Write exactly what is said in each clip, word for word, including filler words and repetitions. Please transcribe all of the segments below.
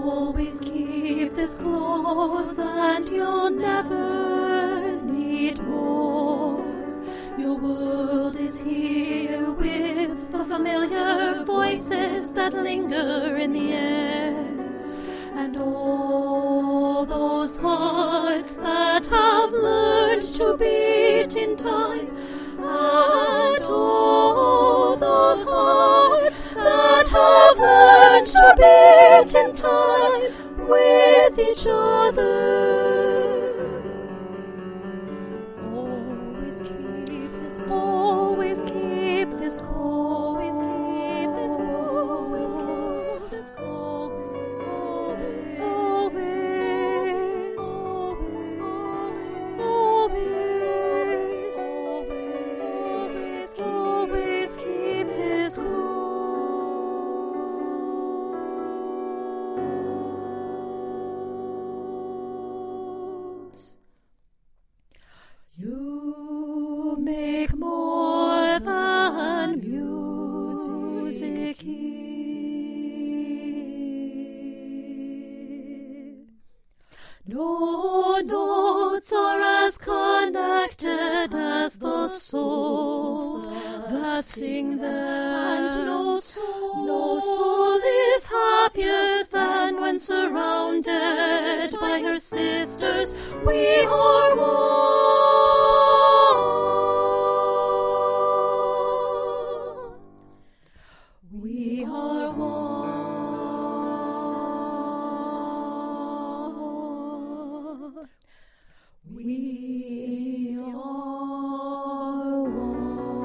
Always keep this close and you'll never need more. Your world is here with the familiar voices that linger in the air, and all those hearts that have learned to beat in time, and all those hearts that have learned to beat in time with each other. Always keep this, always keep this close, always keep this close, always keep this close, always, always, always, always, always, always keep this close. You make more than music here. No notes are as connected as the souls that sing them, and no soul, no soul is happier than when surrounded by her sisters. We are one. We are one. We are one.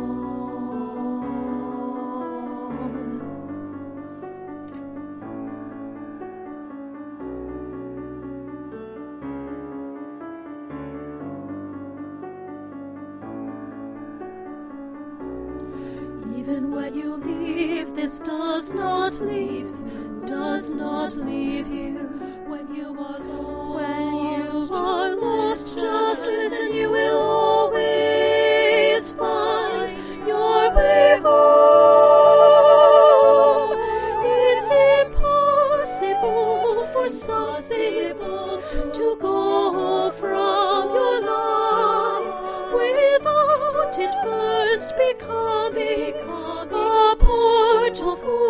Even when you leave, this does not leave, does not leave you. When you are lost, when you are lost, just listen, you will always find your way home. It's impossible for something to go from your life without it first becoming a part of who